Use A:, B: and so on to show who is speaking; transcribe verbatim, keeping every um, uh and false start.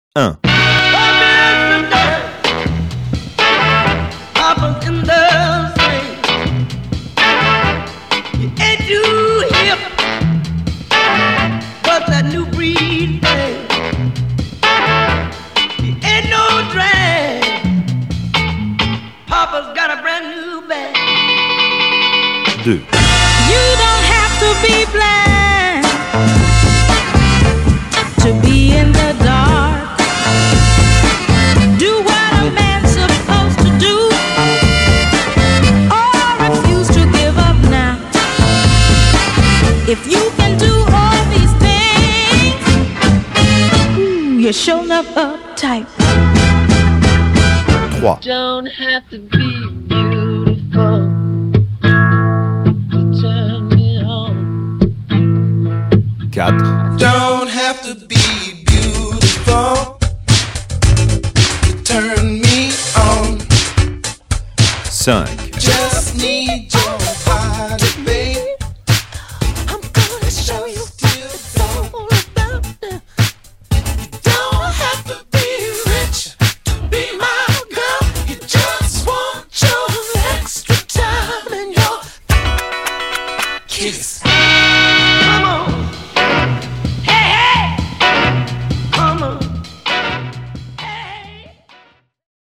A: un. Deux.
B: You don't have to be blind to be in the dark. Do what a man's supposed to do, or refuse to give up now. If you can do all these things, ooh, you're sure enough uptight.
A: Trois.
C: Don't have to be beautiful.
A: Quatre.
D: Don't have to be beautiful to turn me on.
A: Cinq.
D: Just need your body, babe. I'm gonna show you what it's all about. You don't have to be rich to be my girl. You just want your extra time and your kiss.